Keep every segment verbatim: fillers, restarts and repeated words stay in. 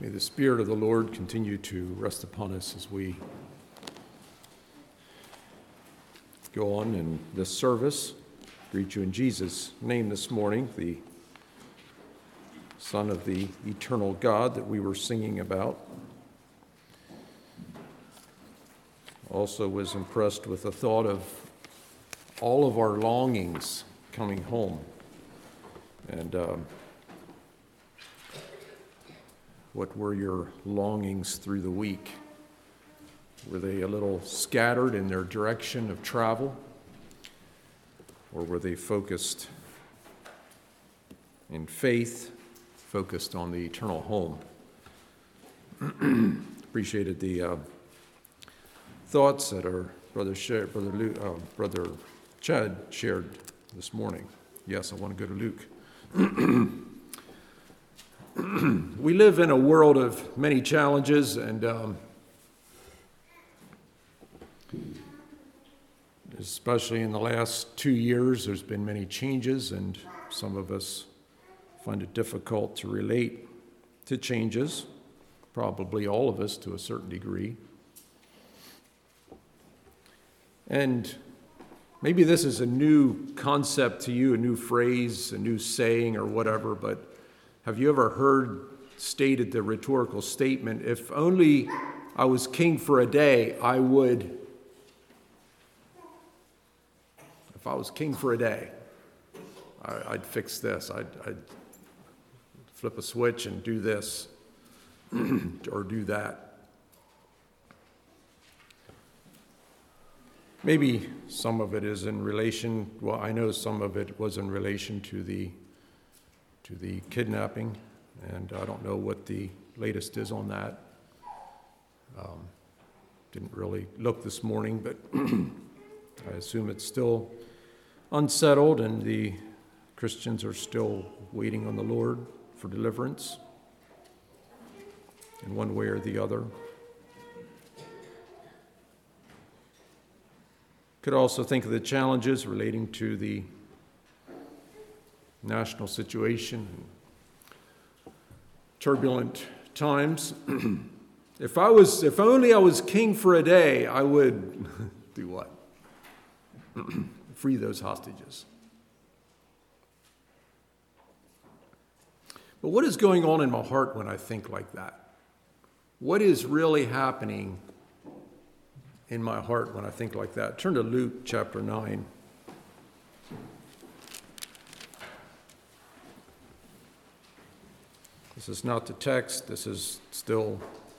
May the Spirit of the Lord continue to rest upon us as we go on in this service. I greet you in Jesus' name this morning, the Son of the eternal God that we were singing about. Also was impressed with the thought of all of our longings coming home. And um, what were your longings through the week? Were they a little scattered in their direction of travel? Or were they focused in faith, focused on the eternal home? Appreciated the uh, thoughts that our brother, Sh- brother, Luke, uh, brother Chad shared this morning. Yes, I want to go to Luke. We live in a world of many challenges, and um, especially in the last two years, there's been many changes, and some of us find it difficult to relate to changes, probably all of us to a certain degree. And maybe this is a new concept to you, a new phrase, a new saying or whatever, but have you ever heard stated the rhetorical statement, if only I was king for a day, I would... If I was king for a day, I, I'd fix this. I'd, I'd flip a switch and do this or do that. Maybe some of it is in relation, well, I know some of it was in relation to the to the kidnapping, and I don't know what the latest is on that. Um, didn't really look this morning, but I assume it's still unsettled, and the Christians are still waiting on the Lord for deliverance in one way or the other. Could also think of the challenges relating to the national situation, turbulent times. If I was, if only I was king for a day, I would do what? Free those hostages. But what is going on in my heart when I think like that? What is really happening in my heart when I think like that? Turn to Luke chapter nine. This is not the text. This is still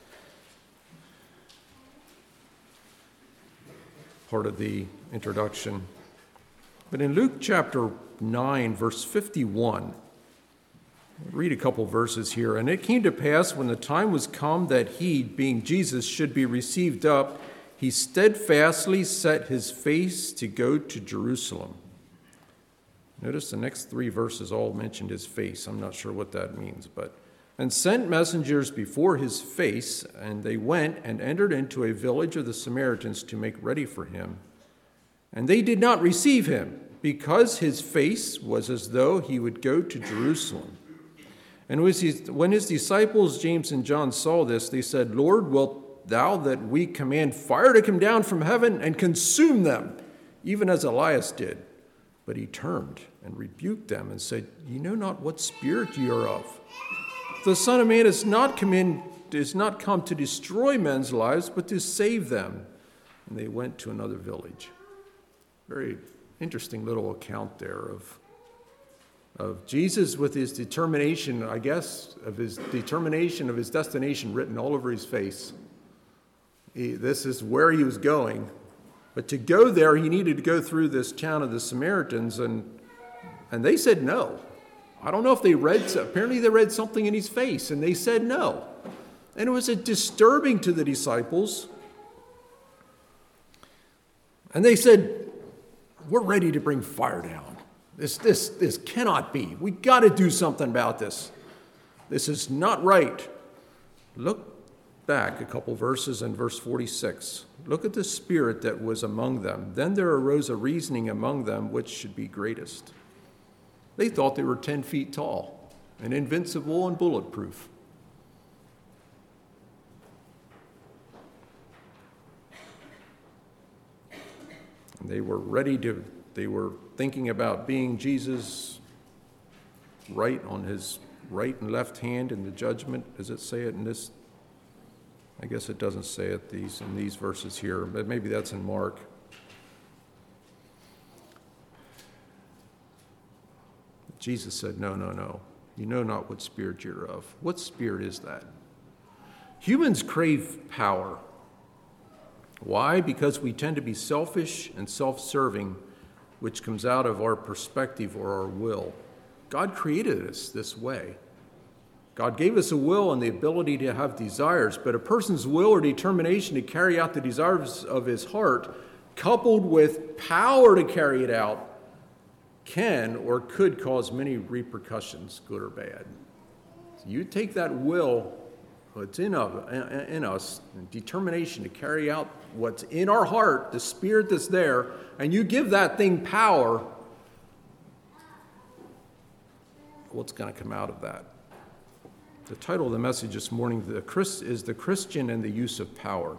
part of the introduction. But in Luke chapter nine, verse fifty-one, I'll read a couple verses here. And it came to pass when the time was come that he, being Jesus, should be received up, he steadfastly set his face to go to Jerusalem. Notice the next three verses all mentioned his face. I'm not sure what that means, but and sent messengers before his face, and they went and entered into a village of the Samaritans to make ready for him. And they did not receive him, because his face was as though he would go to Jerusalem. And when his disciples, James and John, saw this, they said, Lord, wilt thou that we command fire to come down from heaven and consume them, even as Elias did? But he turned and rebuked them and said, Ye know not what spirit ye are of. The Son of Man is not come in, is not come to destroy men's lives, but to save them. And they went to another village. Very interesting little account there of, of Jesus with his determination, I guess, of his determination of his destination written all over his face. He, this is where he was going. But to go there, he needed to go through this town of the Samaritans, and and they said no. I don't know if they read, apparently they read something in his face, and they said no. And it was a disturbing to the disciples. And they said, we're ready to bring fire down. This, this, this cannot be. We got to do something about this. This is not right. Look back a couple verses in verse forty-six. Look at the spirit that was among them. Then there arose a reasoning among them which should be greatest. They thought they were ten feet tall and invincible and bulletproof. They were ready to, they were thinking about being Jesus' right on his right and left hand in the judgment. Does it say it in this? I guess it doesn't say it these in these verses here, but maybe that's in Mark. Jesus said, no, no, no. You know not what spirit you're of. What spirit is that? Humans crave power. Why? Because we tend to be selfish and self-serving, which comes out of our perspective or our will. God created us this way. God gave us a will and the ability to have desires, but a person's will or determination to carry out the desires of his heart, coupled with power to carry it out, can or could cause many repercussions, good or bad. So you take that will, what's in, of, in us, determination to carry out what's in our heart, the spirit that's there, and you give that thing power, what's going to come out of that? The title of the message this morning the Christ, is The Christian and the Use of Power.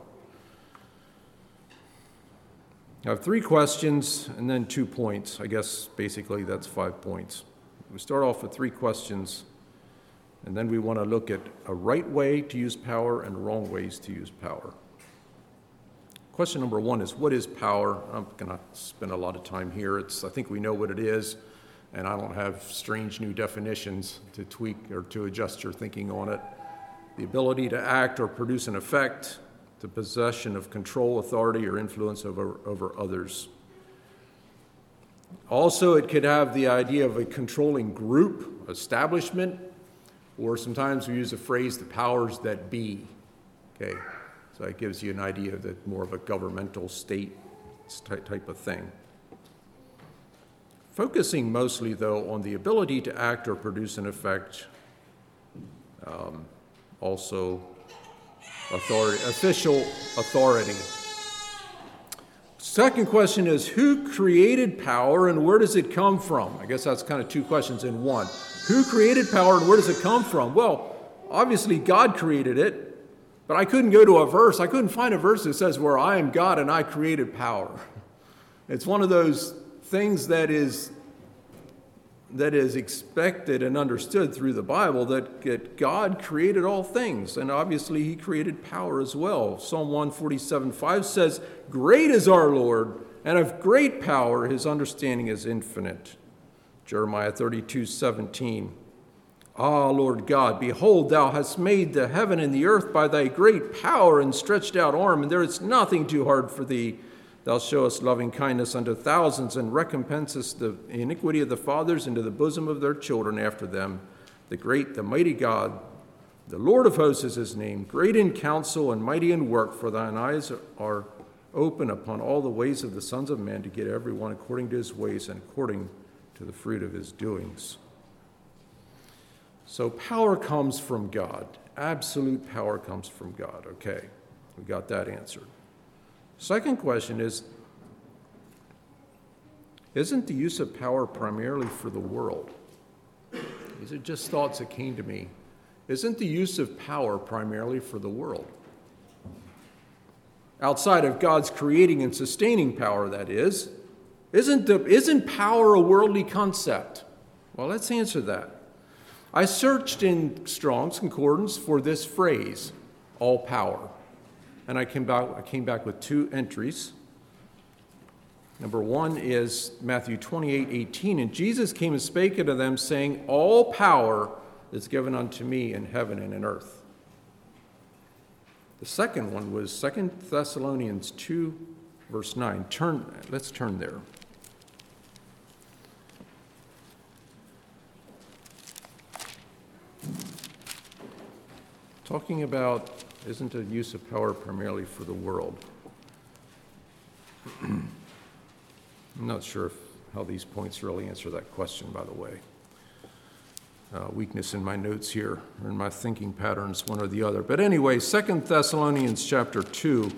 I have three questions and then two points. I guess basically that's five points. We start off with three questions, and then we want to look at a right way to use power and wrong ways to use power. Question number one is, what is power? I'm going to spend a lot of time here. It's, I think we know what it is, and I don't have strange new definitions to tweak or to adjust your thinking on it. The ability to act or produce an effect, the possession of control, authority, or influence over, over others. Also, it could have the idea of a controlling group, establishment, or sometimes we use the phrase the powers that be. Okay, so it gives you an idea of that more of a governmental state type of thing. Focusing mostly, though, on the ability to act or produce an effect, um, also authority, official authority. Second question is, who created power and where does it come from? I guess that's kind of two questions in one. Who created power and where does it come from? Well, obviously God created it, but I couldn't go to a verse. I couldn't find a verse that says where I am God and I created power. It's one of those things that is that is expected and understood through the Bible, that, that God created all things, and obviously he created power as well. Psalm one forty-seven five says, "Great is our Lord, and of great power his understanding is infinite." Jeremiah thirty-two seventeen, "Ah, Lord God, behold, thou hast made the heaven and the earth by thy great power and stretched out arm, and there is nothing too hard for thee. Thou showest loving kindness unto thousands, and recompensest the iniquity of the fathers into the bosom of their children after them. The great, the mighty God, the Lord of hosts is his name, great in counsel and mighty in work, for thine eyes are open upon all the ways of the sons of men, to get every one according to his ways and according to the fruit of his doings." So power comes from God. Absolute power comes from God. Okay, we got that answered. Second question is, isn't the use of power primarily for the world? These are just thoughts that came to me. Isn't the use of power primarily for the world? Outside of God's creating and sustaining power, that is. Isn't, the, isn't power a worldly concept? Well, let's answer that. I searched in Strong's Concordance for this phrase, all power. And I came back, I came back with two entries. Number one is Matthew twenty-eight eighteen. "And Jesus came and spake unto them, saying, All power is given unto me in heaven and in earth." The second one was Second Thessalonians two, verse nine. Turn, let's turn there. Talking about, isn't the use of power primarily for the world? I'm not sure if, how these points really answer that question, by the way. Uh, weakness in my notes here, or in my thinking patterns, one or the other. But anyway, Second Thessalonians chapter two.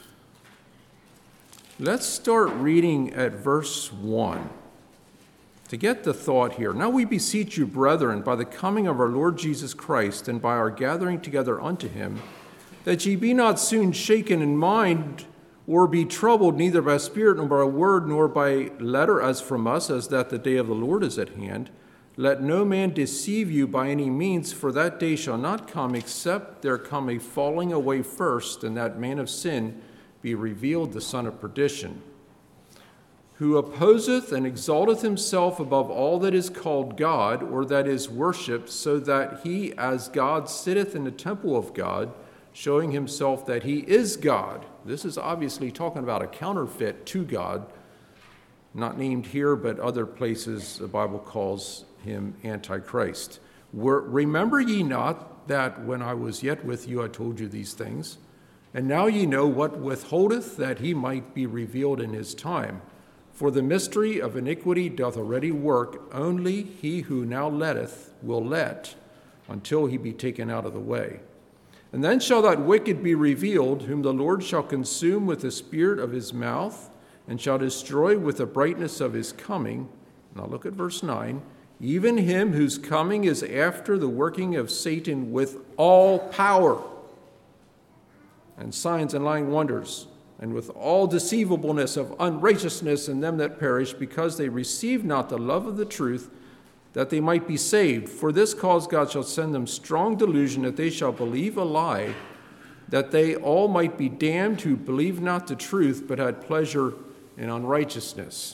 Let's start reading at verse one. To get the thought here, "Now we beseech you, brethren, by the coming of our Lord Jesus Christ, and by our gathering together unto him, that ye be not soon shaken in mind or be troubled neither by spirit, nor by word, nor by letter as from us, as that the day of the Lord is at hand. Let no man deceive you by any means, for that day shall not come, except there come a falling away first, and that man of sin be revealed, the son of perdition, who opposeth and exalteth himself above all that is called God, or that is worshipped, so that he as God sitteth in the temple of God, showing himself that he is God. This is obviously talking about a counterfeit to God, not named here, but other places the Bible calls him Antichrist. Remember ye not that when I was yet with you I told you these things? And now ye know what withholdeth, that he might be revealed in his time. For the mystery of iniquity doth already work, only he who now letteth will let, until he be taken out of the way. And then shall that wicked be revealed, whom the Lord shall consume with the spirit of his mouth, and shall destroy with the brightness of his coming. Now look at verse nine. Even him whose coming is after the working of Satan with all power, and signs and lying wonders, and with all deceivableness of unrighteousness in them that perish, because they receive not the love of the truth, that they might be saved. For this cause God shall send them strong delusion, that they shall believe a lie, that they all might be damned who believe not the truth, but had pleasure in unrighteousness.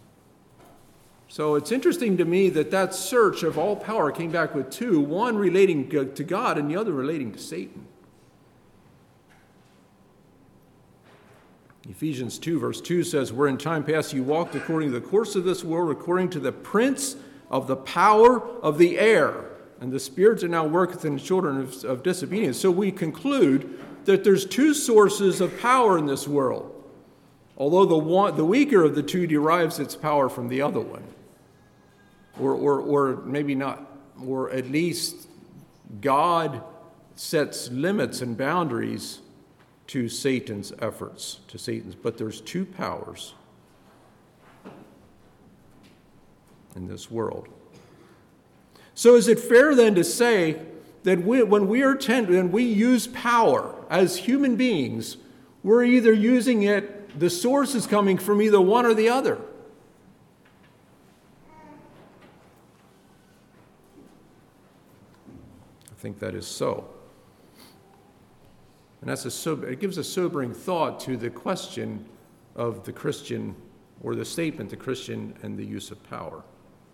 So it's interesting to me that that search of all power came back with two, one relating to God and the other relating to Satan. Ephesians two, verse two says, where in time past you walked according to the course of this world, according to the prince of the power of the air, and the spirits that now worketh in the children of, of disobedience. So we conclude that there's two sources of power in this world, although the one, the weaker of the two derives its power from the other one, or, or, or maybe not, or at least God sets limits and boundaries to Satan's efforts, to Satan's. But there's two powers in this world. So is it fair then to say that we, when we are tend, when we use power as human beings, we're either using it, the source is coming from either one or the other? I think that is so. And that's a sober, it gives a sobering thought to the question of the Christian, or the statement, the Christian and the use of power.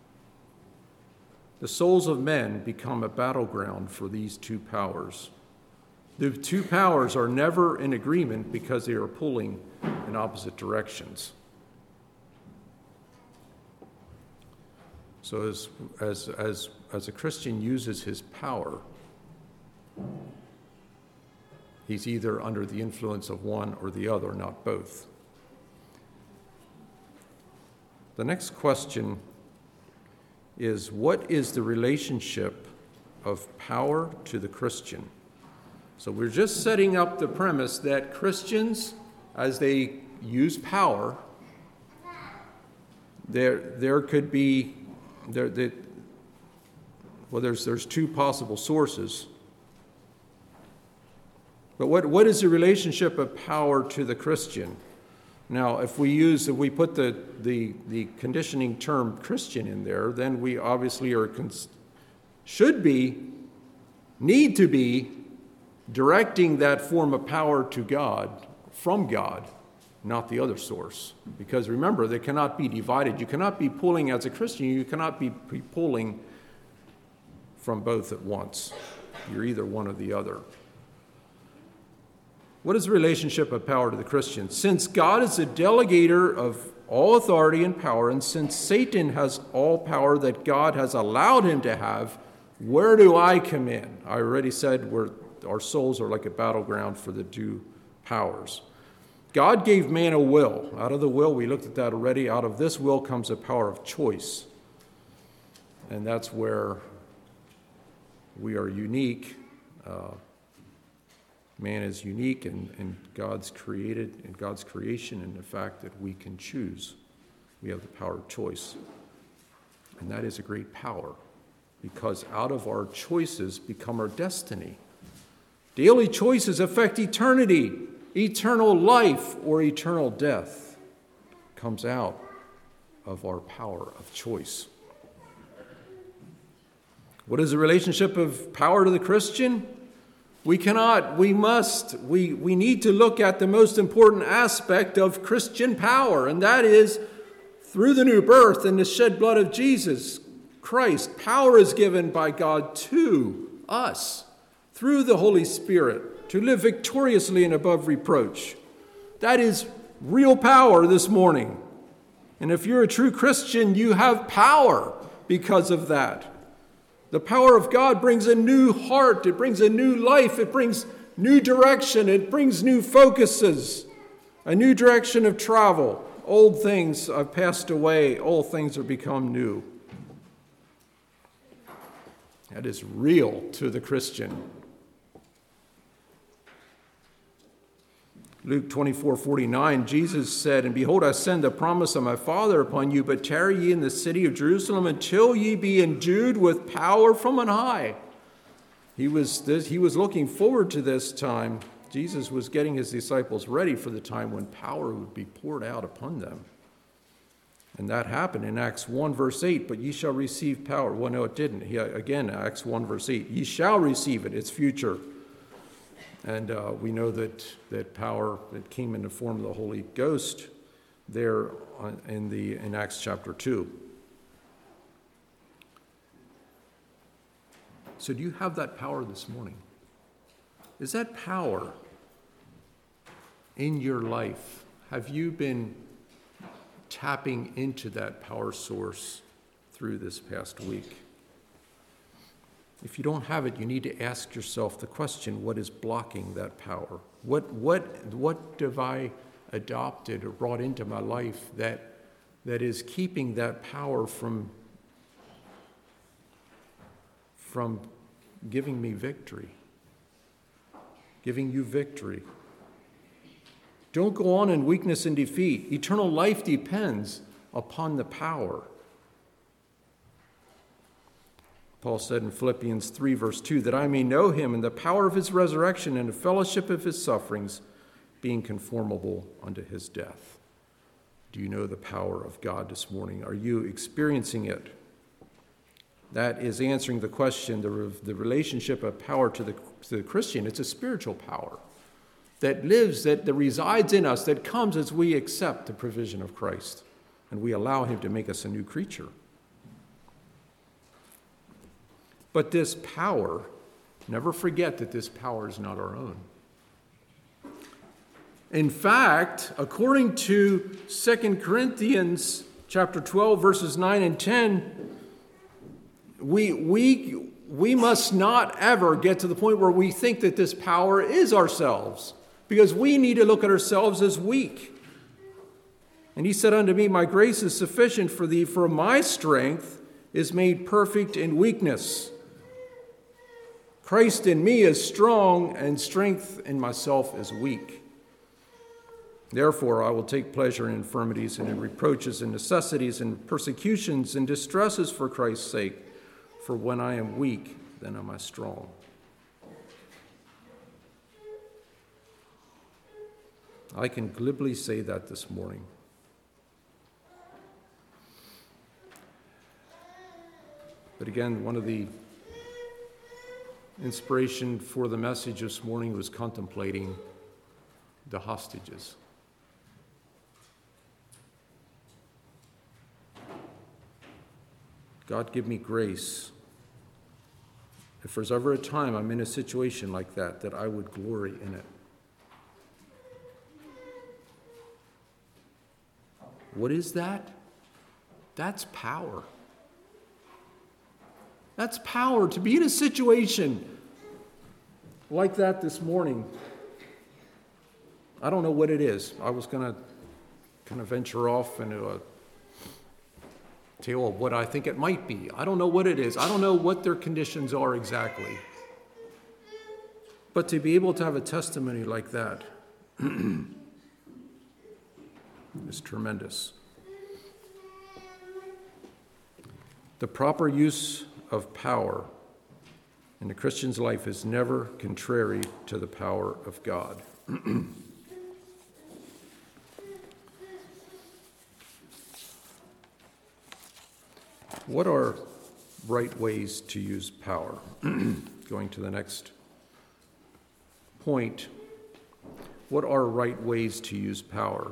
The souls of men become a battleground for these two powers. The two powers are never in agreement because they are pulling in opposite directions. So as, as, as, as a Christian uses his power, he's either under the influence of one or the other, not both. The next question is, what is the relationship of power to the Christian? So we're just setting up the premise that Christians, as they use power, there there could be, there, there, well, there's there's two possible sources. But what, what is the relationship of power to the Christian? Now, if we use, if we put the, the, the conditioning term Christian in there, then we obviously are, should be, need to be directing that form of power to God, from God, not the other source. Because remember, they cannot be divided. You cannot be pulling, as a Christian, you cannot be pulling from both at once. You're either one or the other. What is the relationship of power to the Christian? Since God is the delegator of all authority and power, and since Satan has all power that God has allowed him to have, where do I come in? I already said we're, our souls are like a battleground for the two powers. God gave man a will. Out of the will, we looked at that already, out of this will comes a power of choice. And that's where we are unique. Uh, Man is unique in, in God's created, in God's creation, and the fact that we can choose. We have the power of choice. And that is a great power, because out of our choices become our destiny. Daily choices affect eternity. eternal life or eternal death comes out of our power of choice. What is the relationship of power to the Christian? We cannot, we must, we, we need to look at the most important aspect of Christian power, and that is through the new birth and the shed blood of Jesus Christ. Power is given by God to us through the Holy Spirit to live victoriously and above reproach. That is real power this morning. And if you're a true Christian, you have power because of that. The power of God brings a new heart. It brings a new life. It brings new direction. It brings new focuses, a new direction of travel. Old things have passed away. All things have become new. That is real to the Christian. Luke twenty-four forty-nine, Jesus said, "And behold, I send the promise of my Father upon you, but tarry ye in the city of Jerusalem until ye be endued with power from on high." He was, this, he was looking forward to this time. Jesus was getting his disciples ready for the time when power would be poured out upon them. And that happened in Acts one, verse eight, "But ye shall receive power." Well, no, it didn't. He, again, Acts one, verse eight, "Ye shall receive it." It's future. And uh, we know that, that power that came in the form of the Holy Ghost there in, the, in Acts chapter two. So do you have that power this morning? Is that power in your life? Have you been tapping into that power source through this past week? If you don't have it, you need to ask yourself the question, what is blocking that power? What what what have I adopted or brought into my life that that is keeping that power from, from giving me victory, giving you victory? Don't go on in weakness and defeat. Eternal life depends upon the power. Paul said in Philippians three, verse two, "That I may know him and the power of his resurrection and the fellowship of his sufferings, being conformable unto his death." Do you know the power of God this morning? Are you experiencing it? That is answering the question, the, the relationship of power to the, to the Christian. It's a spiritual power that lives, that, that resides in us, that comes as we accept the provision of Christ and we allow him to make us a new creature. But this power, never forget that this power is not our own. In fact, according to Second Corinthians chapter twelve, verses nine and ten, we, we, we must not ever get to the point where we think that this power is ourselves, because we need to look at ourselves as weak. And he said unto me, "My grace is sufficient for thee, for my strength is made perfect in weakness. Christ in me is strong, and strength in myself is weak. Therefore I will take pleasure in infirmities and in reproaches and necessities and persecutions and distresses for Christ's sake. For when I am weak, then am I strong." I can glibly say that this morning. But again, one of the inspiration for the message this morning was contemplating the hostages. God, give me grace. If there's ever a time I'm in a situation like that, that I would glory in it. What is that? That's power. That's power, to be in a situation like that this morning. I don't know what it is. I was going to kind of venture off into a tale of what I think it might be. I don't know what it is. I don't know what their conditions are exactly. But to be able to have a testimony like that is tremendous. The proper use of power in the Christian's life is never contrary to the power of God. What are right ways to use power? Going to the next point. What are right ways to use power?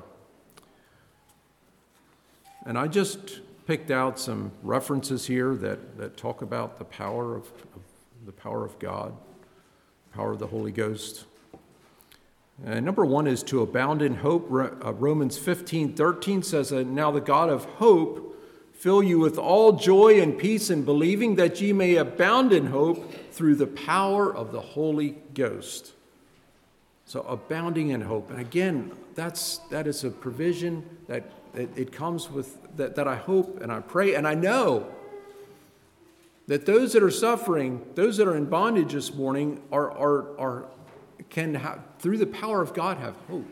And I just picked out some references here that, that talk about the power of, of the power of God, power of the Holy Ghost. And number one is to abound in hope. Romans fifteen thirteen says, "Now the God of hope fill you with all joy and peace in believing, that ye may abound in hope through the power of the Holy Ghost." So abounding in hope. And again, that's that is a provision that it, it comes with, that, that I hope and I pray and I know that those that are suffering, those that are in bondage this morning are, are, are can have, through the power of God, have hope.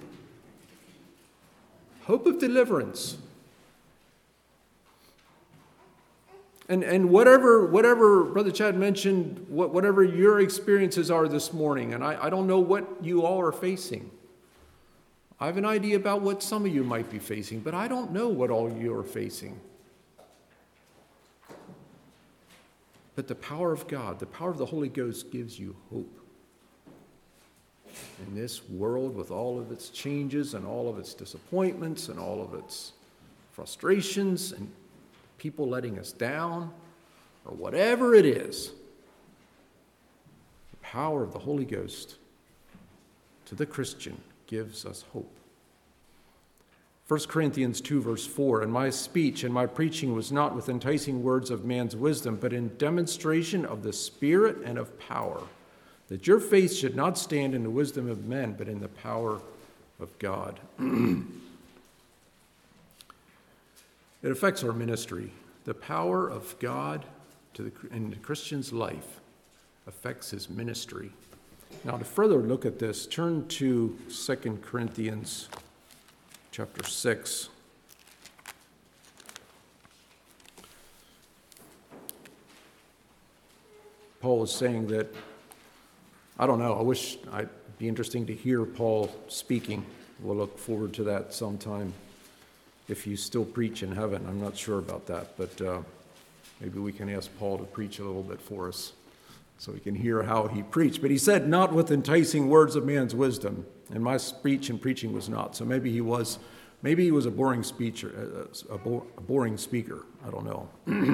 Hope of deliverance. And and whatever whatever Brother Chad mentioned, what, whatever your experiences are this morning, and I, I don't know what you all are facing. I have an idea about what some of you might be facing, but I don't know what all you are facing. But the power of God, the power of the Holy Ghost gives you hope. In this world with all of its changes and all of its disappointments and all of its frustrations and people letting us down, or whatever it is, the power of the Holy Ghost to the Christian gives us hope. First Corinthians two, verse four, "And my speech and my preaching was not with enticing words of man's wisdom, but in demonstration of the Spirit and of power, that your faith should not stand in the wisdom of men, but in the power of God." It affects our ministry. The power of God to the, in the Christian's life affects his ministry. Now, to further look at this, turn to Second Corinthians chapter six. Paul is saying that, I don't know, I wish I'd be interesting to hear Paul speaking. We'll look forward to that sometime. If you still preach in heaven, I'm not sure about that, but uh, maybe we can ask Paul to preach a little bit for us so we can hear how he preached. But he said, "Not with enticing words of man's wisdom," and my speech and preaching was not. So maybe he was, maybe he was a boring speaker, a, bo- a boring speaker. I don't know.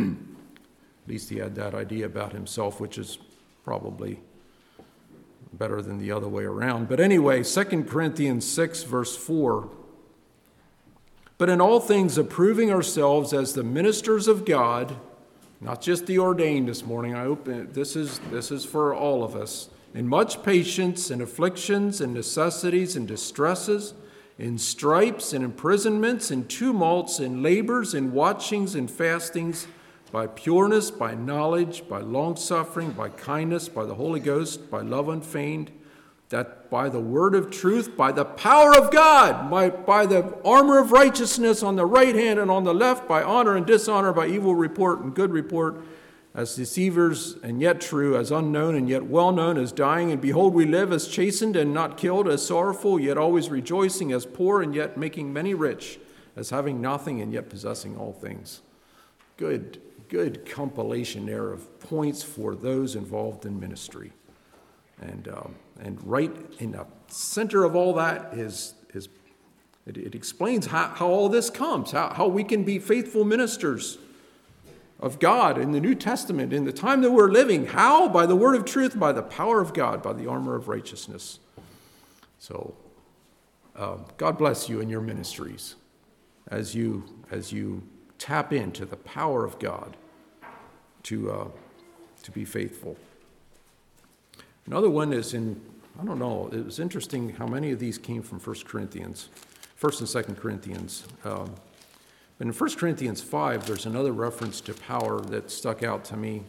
At least he had that idea about himself, which is probably better than the other way around. But anyway, Second Corinthians six, verse four. "But in all things approving ourselves as the ministers of God," not just the ordained this morning, I hope this is, this is for all of us, "in much patience and afflictions and necessities and distresses, in stripes and imprisonments and tumults and labors and watchings and fastings, by pureness, by knowledge, by longsuffering, by kindness, by the Holy Ghost, by love unfeigned, that by the word of truth, by the power of God, by, by the armor of righteousness on the right hand and on the left, by honor and dishonor, by evil report and good report, as deceivers and yet true, as unknown and yet well known, as dying, and behold, we live, as chastened and not killed, as sorrowful, yet always rejoicing, as poor and yet making many rich, as having nothing and yet possessing all things." Good, good compilation there of points for those involved in ministry. And um, and right in the center of all that is, is it, it explains how, how all this comes, how, how we can be faithful ministers of God in the New Testament, in the time that we're living. How? By the word of truth, by the power of God, by the armor of righteousness. So uh, God bless you in your ministries as you, as you tap into the power of God to, uh, to be faithful. Another one is in, I don't know, it was interesting how many of these came from First Corinthians, First and Second Corinthians. Um, but in First Corinthians five, there's another reference to power that stuck out to me.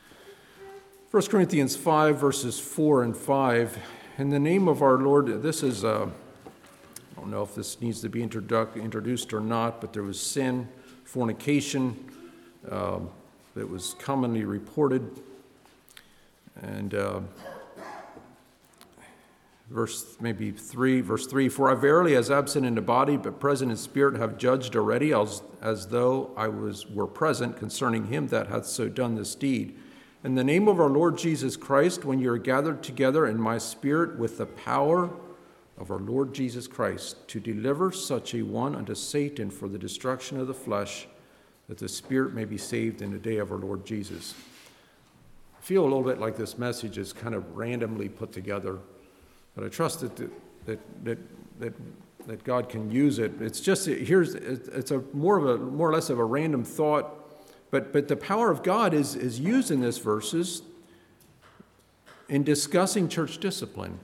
First Corinthians five, verses four and five. "In the name of our Lord," this is, uh, I don't know if this needs to be introdu- introduced or not, but there was sin, fornication, uh, that was commonly reported. And uh, verse maybe three, verse three, for I verily, as absent in the body, but present in spirit, have judged already, as, as though I was were present concerning him that hath so done this deed. In the name of our Lord Jesus Christ, when you are gathered together in my spirit with the power of our Lord Jesus Christ, to deliver such a one unto Satan for the destruction of the flesh, that the spirit may be saved in the day of our Lord Jesus. I feel a little bit like this message is kind of randomly put together, but I trust that that that that, that God can use it. It's just here's it's a more of a more or less of a random thought, but but the power of God is is used in this verses in discussing church discipline.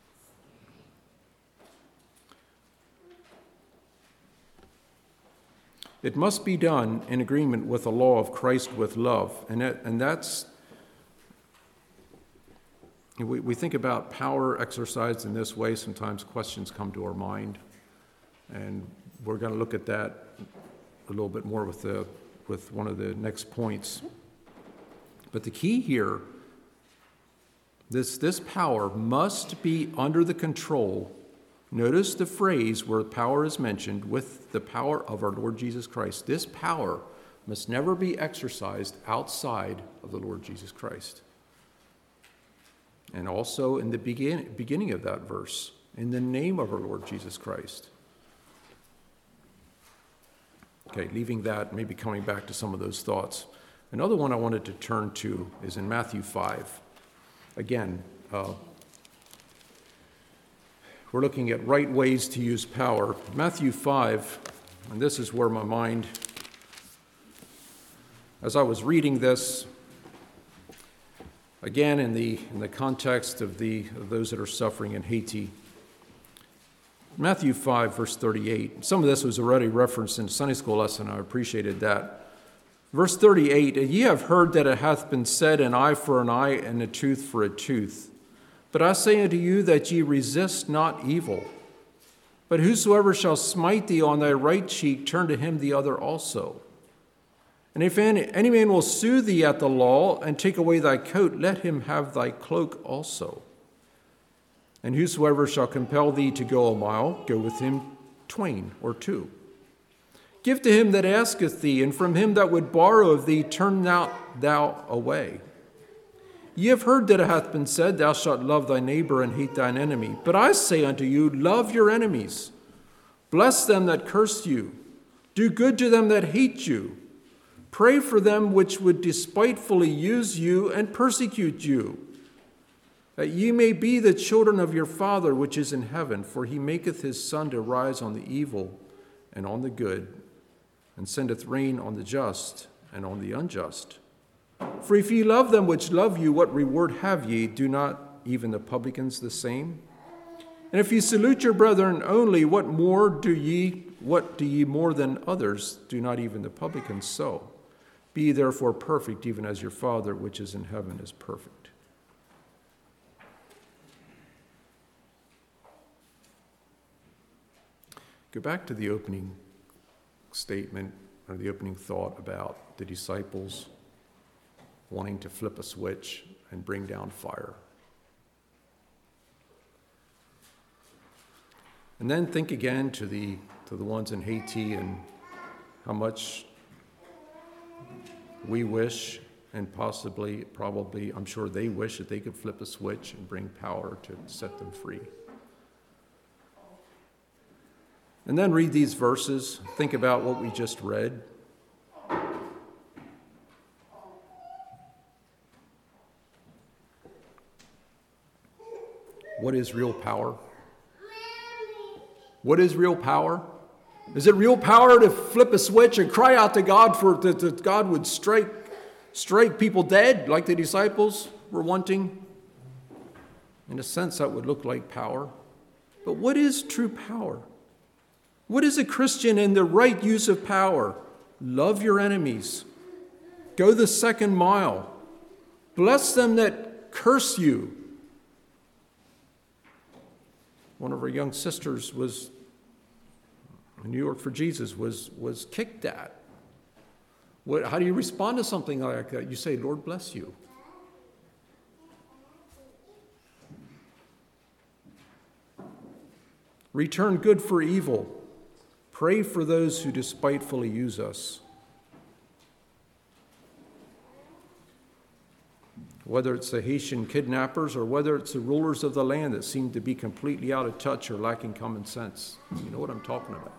It must be done in agreement with the law of Christ with love, and that, and that's. We, we think about power exercised in this way, sometimes questions come to our mind, and we're going to look at that a little bit more with the with one of the next points. But the key here, this, this power must be under the control. Notice the phrase where power is mentioned, with the power of our Lord Jesus Christ. This power must never be exercised outside of the Lord Jesus Christ. And also in the begin, beginning of that verse, in the name of our Lord Jesus Christ. Okay, leaving that, maybe coming back to some of those thoughts. Another one I wanted to turn to is in Matthew five. Again, uh, we're looking at right ways to use power. Matthew five, and this is where my mind, as I was reading this, again, in the in the context of the of those that are suffering in Haiti, Matthew five, verse thirty-eight. Some of this was already referenced in the Sunday school lesson. I appreciated that. Verse thirty-eight, ye have heard that it hath been said, an eye for an eye, and a tooth for a tooth. But I say unto you that ye resist not evil. But whosoever shall smite thee on thy right cheek, turn to him the other also. And if any, any man will sue thee at the law, and take away thy coat, let him have thy cloak also. And whosoever shall compel thee to go a mile, go with him twain or two. Give to him that asketh thee, and from him that would borrow of thee, turn not thou away. Ye have heard that it hath been said, thou shalt love thy neighbor and hate thine enemy. But I say unto you, love your enemies. Bless them that curse you. Do good to them that hate you. Pray for them which would despitefully use you and persecute you, that ye may be the children of your Father which is in heaven, for he maketh his sun to rise on the evil and on the good, and sendeth rain on the just and on the unjust. For if ye love them which love you, what reward have ye? Do not even the publicans the same? And if ye salute your brethren only, what more do ye, what do ye more than others? Do not even the publicans so? Be ye therefore perfect, even as your Father which is in heaven is perfect. Go back to the opening statement, or the opening thought about the disciples wanting to flip a switch and bring down fire. And then think again to the to the ones in Haiti and how much we wish, and possibly, probably, I'm sure they wish that they could flip a switch and bring power to set them free. And then read these verses. Think about what we just read. What is real power? What is real power? Is it real power to flip a switch and cry out to God for that, that God would strike, strike people dead like the disciples were wanting? In a sense, that would look like power. But what is true power? What is a Christian in the right use of power? Love your enemies. Go the second mile. Bless them that curse you. One of our young sisters was in New York for Jesus was, was kicked at. What, how do you respond to something like that? You say, Lord bless you. Return good for evil. Pray for those who despitefully use us. Whether it's the Haitian kidnappers or whether it's the rulers of the land that seem to be completely out of touch or lacking common sense. You know what I'm talking about.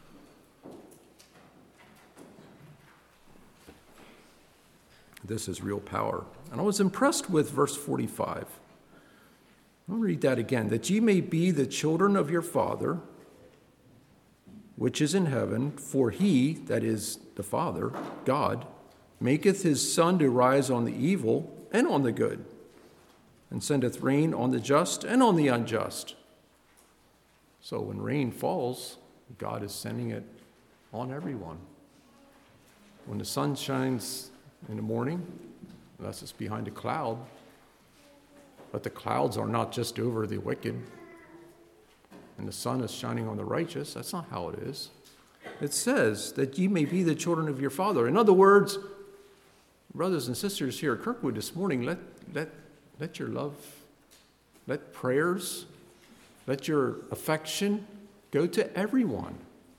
This is real power. And I was impressed with verse forty-five. I'll read that again. That ye may be the children of your Father, which is in heaven, for he, that is the Father, God, maketh his sun to rise on the evil and on the good, and sendeth rain on the just and on the unjust. So when rain falls, God is sending it on everyone. When the sun shines in the morning, unless it's behind a cloud, but the clouds are not just over the wicked, and the sun is shining on the righteous. That's not how it is. It says that ye may be the children of your Father. In other words, brothers and sisters here at Kirkwood this morning, let, let, let your love, let prayers, let your affection go to everyone.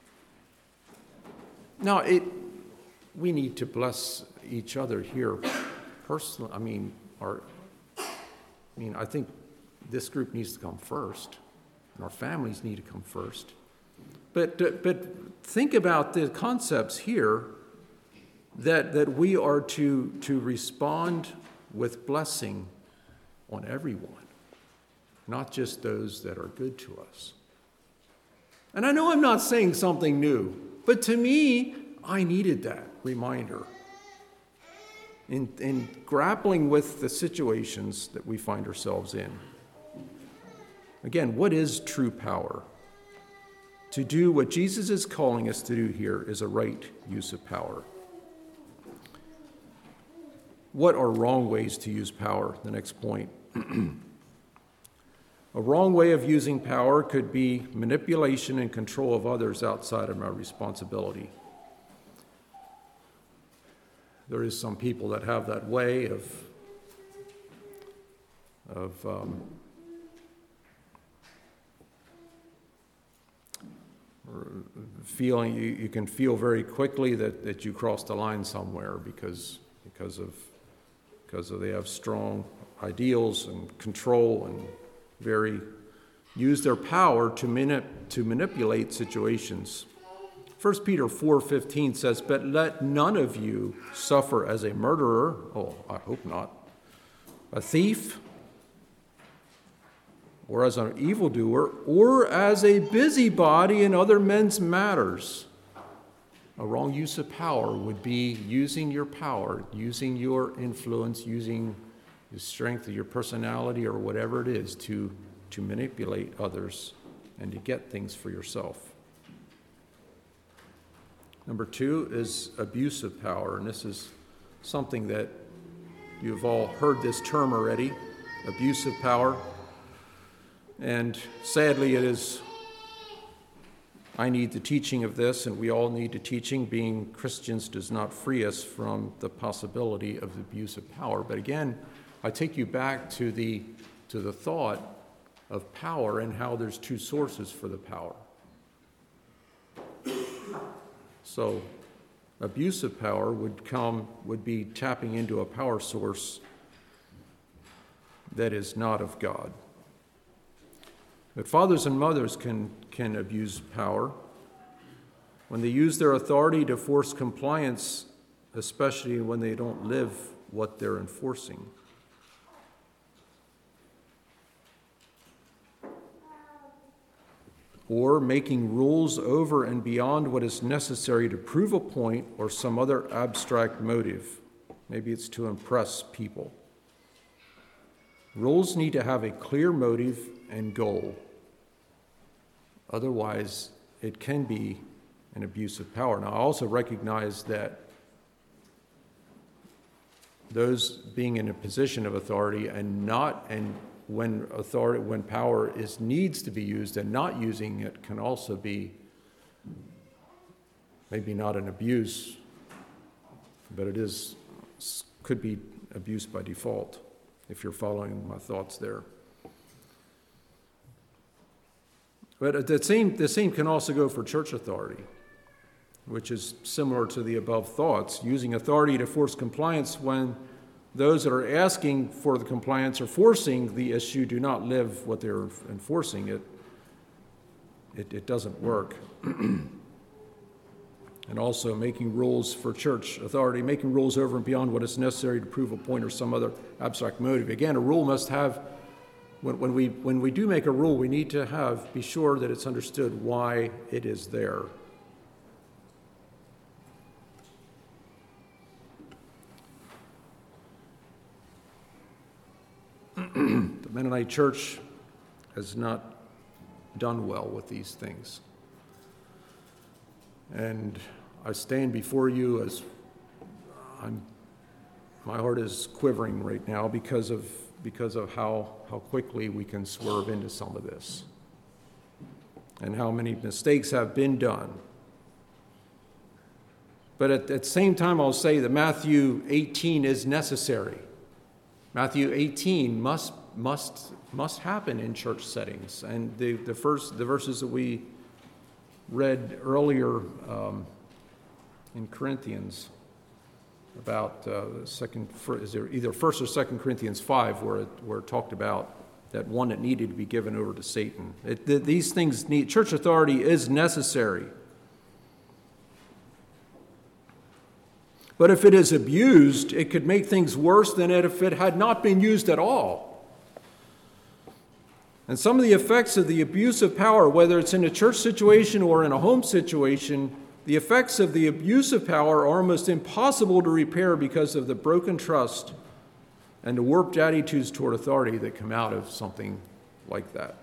Now, it, we need to bless each other here personally. I mean, our, I mean, I think this group needs to come first, and our families need to come first. But, but think about the concepts here that, that we are to, to respond with blessing on everyone, not just those that are good to us. And I know I'm not saying something new, but to me, I needed that reminder in, in grappling with the situations that we find ourselves in. Again, what is true power? To do what Jesus is calling us to do here is a right use of power. What are wrong ways to use power? The next point. A wrong way of using power could be manipulation and control of others outside of my responsibility. There is some people that have that way of, of um, feeling, you, you can feel very quickly that, that you crossed the line somewhere because, because of because of they have strong ideals and control and very use their power to manip, to manipulate situations. First Peter four fifteen says, "But let none of you suffer as a murderer," oh, I hope not, "a thief, or as an evildoer, or as a busybody in other men's matters." A wrong use of power would be using your power, using your influence, using the strength of your personality or whatever it is to, to manipulate others and to get things for yourself. Number two is abuse of power, and this is something that you've all heard this term already, abuse of power. And sadly, it is, I need the teaching of this, and we all need the teaching. Being Christians does not free us from the possibility of abuse of power. But again, I take you back to the, to the thought of power and how there's two sources for the power. So abuse of power would come, would be tapping into a power source that is not of God. But fathers and mothers can, can abuse power when they use their authority to force compliance, especially when they don't live what they're enforcing. Or making rules over and beyond what is necessary to prove a point or some other abstract motive. Maybe it's to impress people. Rules need to have a clear motive and goal. Otherwise, it can be an abuse of power. Now, I also recognize that those being in a position of authority and not, and when authority, when power is needs to be used and not using it can also be maybe not an abuse, but it is could be abuse by default, if you're following my thoughts there. But the same, the same can also go for church authority, which is similar to the above thoughts, using authority to force compliance when those that are asking for the compliance or forcing the issue do not live what they're enforcing. It, it, it doesn't work. And also making rules for church authority, making rules over and beyond what is necessary to prove a point or some other abstract motive. Again, a rule must have, when, when we when we do make a rule, we need to have be sure that it's understood why it is there. The Mennonite Church has not done well with these things. And I stand before you as I'm, my heart is quivering right now because of because of how, how quickly we can swerve into some of this and how many mistakes have been done. But at, at the same time, I'll say that Matthew eighteen is necessary. Matthew eighteen must must must happen in church settings. And the, the first the verses that we read earlier um, in Corinthians about uh, second, is there either First or Second Corinthians five, where it, where it talked about that one that needed to be given over to Satan. It, th- these things need church authority is necessary, but if it is abused, it could make things worse than if it had not been used at all. And some of the effects of the abuse of power, whether it's in a church situation or in a home situation, the effects of the abuse of power are almost impossible to repair because of the broken trust and the warped attitudes toward authority that come out of something like that.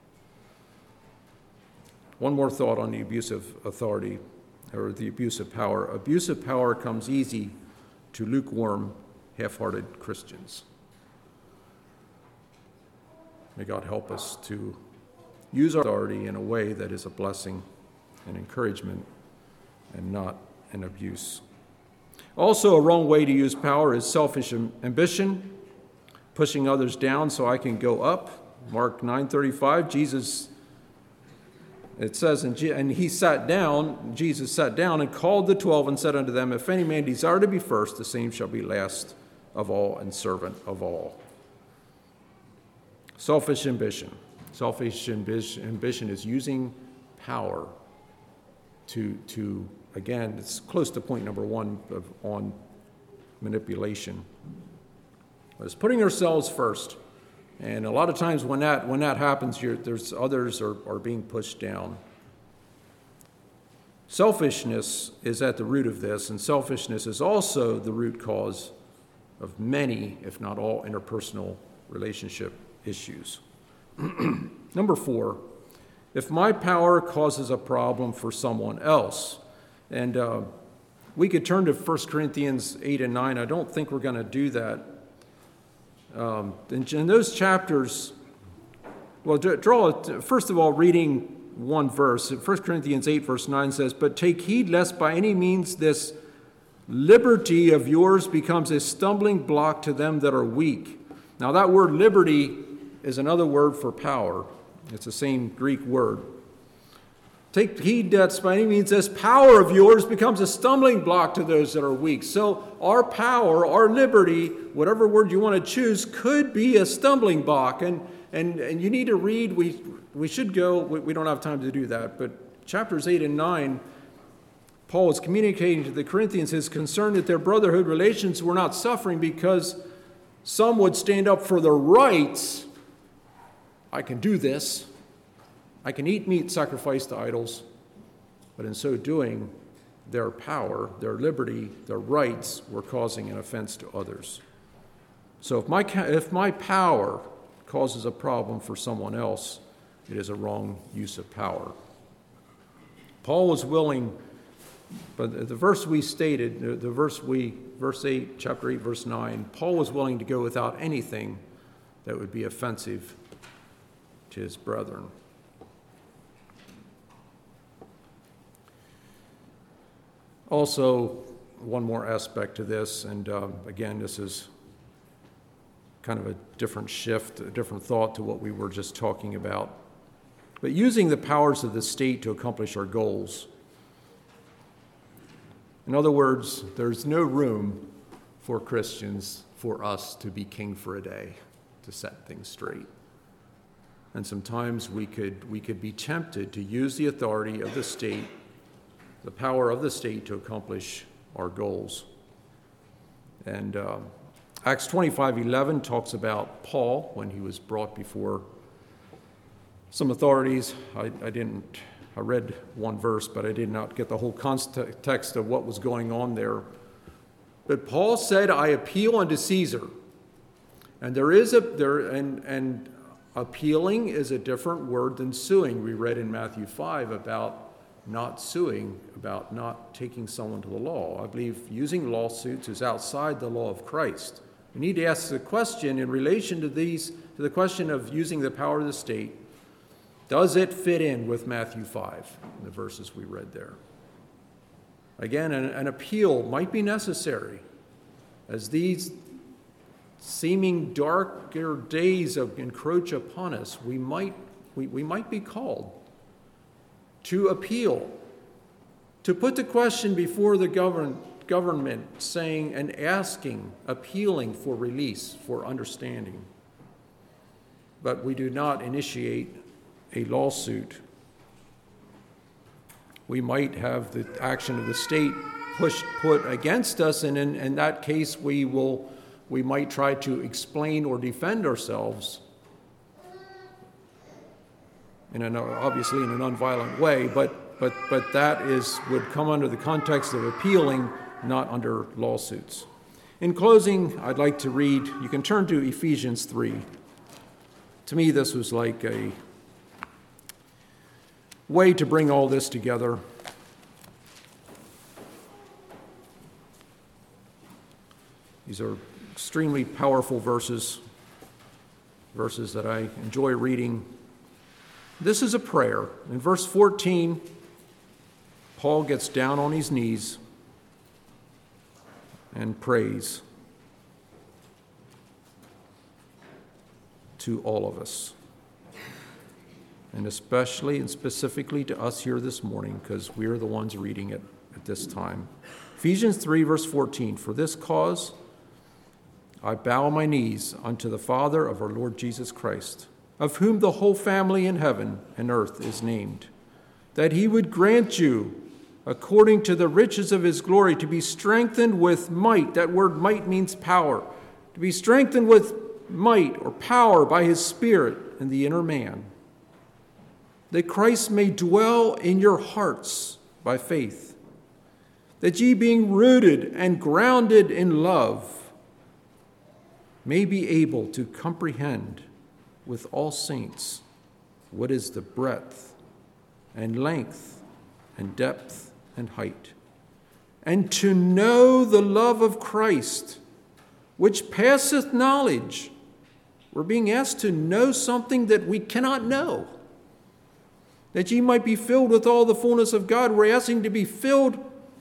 One more thought on the abuse of authority, or the abuse of power. Abuse of power comes easy to lukewarm, half-hearted Christians. May God help us to use our authority in a way that is a blessing and encouragement and not an abuse. Also, a wrong way to use power is selfish ambition, pushing others down so I can go up. Mark nine thirty-five, Jesus, it says, and he sat down, Jesus sat down and called the twelve and said unto them, if any man desire to be first, the same shall be last of all and servant of all. Selfish ambition. Selfish ambition is using power to, to again, it's close to point number one of, on manipulation. But it's putting ourselves first. And a lot of times when that when that happens, you're, there's others are, are being pushed down. Selfishness is at the root of this, and selfishness is also the root cause of many, if not all, interpersonal relationship issues. Number four, if my power causes a problem for someone else, and uh, we could turn to First Corinthians eight and nine. I don't think we're going to do that. Um, in, in those chapters, well, draw it, first of all, reading one verse. First Corinthians eight, verse nine says, but take heed lest by any means this liberty of yours becomes a stumbling block to them that are weak. Now, that word liberty is another word for power. It's the same Greek word. Take heed that by any means this power of yours becomes a stumbling block to those that are weak. So our power, our liberty, whatever word you want to choose, could be a stumbling block. And and, and you need to read, we, we should go, we, we don't have time to do that, but chapters eight and nine, Paul is communicating to the Corinthians his concern that their brotherhood relations were not suffering because some would stand up for their rights. I can do this. I can eat meat sacrificed to idols. But in so doing, their power, their liberty, their rights were causing an offense to others. So if my, if my power causes a problem for someone else, it is a wrong use of power. Paul was willing, but the verse we stated, the, the verse we, verse eight, chapter eight, verse nine, Paul was willing to go without anything that would be offensive to his brethren. Also, one more aspect to this, and um, again, this is kind of a different shift, a different thought to what we were just talking about. but using the powers of the state to accomplish our goals. In other words, there's no room for Christians, for us to be king for a day, to set things straight. And sometimes we could we could be tempted to use the authority of the state, the power of the state, to accomplish our goals. And uh, Acts twenty-five eleven talks about Paul when he was brought before some authorities. I, I didn't, I read one verse, but I did not get the whole context of what was going on there. But Paul said, "I appeal unto Caesar." And there is a, there, and, and appealing is a different word than suing. We read in Matthew five about not suing, about not taking someone to the law. I believe using lawsuits is outside the law of Christ. We need to ask the question in relation to these, to the question of using the power of the state, does it fit in with Matthew five, the verses we read there? Again, an, an appeal might be necessary as these seeming darker days of encroach upon us. We might, we, we might be called to appeal, to put the question before the govern, government, saying and asking, appealing for release, for understanding. But we do not initiate a lawsuit. We might have the action of the state pushed, put against us, and in, in that case we will, we might try to explain or defend ourselves, in an, obviously in a nonviolent way, but, but, but that is, would come under the context of appealing, not under lawsuits. In closing, I'd like to read, you can turn to Ephesians three. To me, this was like a way to bring all this together. These are extremely powerful verses, verses that I enjoy reading. This is a prayer. In verse fourteen, Paul gets down on his knees and prays to all of us, and especially and specifically to us here this morning, because we are the ones reading it at this time. Ephesians three, verse fourteen, "For this cause I bow my knees unto the Father of our Lord Jesus Christ, of whom the whole family in heaven and earth is named, that he would grant you, according to the riches of his glory, to be strengthened with might." That word might means power. To be strengthened with might or power by his Spirit in the inner man, that Christ may dwell in your hearts by faith, that ye being rooted and grounded in love may be able to comprehend with all saints what is the breadth and length and depth and height, and to know the love of Christ, which passeth knowledge. We're being asked to know something that we cannot know, that ye might be filled with all the fullness of God. We're asking to be filled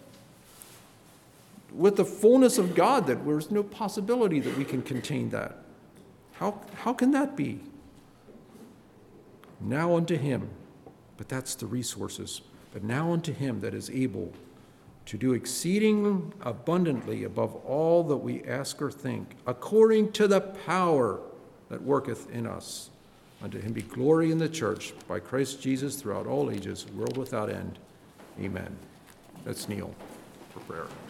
with the fullness of God, that there's no possibility that we can contain that. How, how can that be? Now unto him, but that's the resources, but now unto him that is able to do exceeding abundantly above all that we ask or think, according to the power that worketh in us. Unto him be glory in the church by Christ Jesus throughout all ages, world without end. Amen. Let's kneel for prayer.